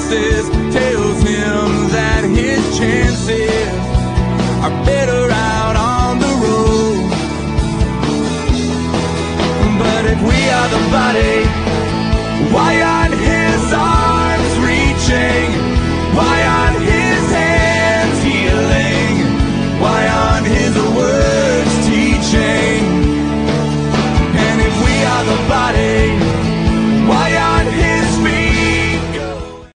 senses tells him that his chances are better out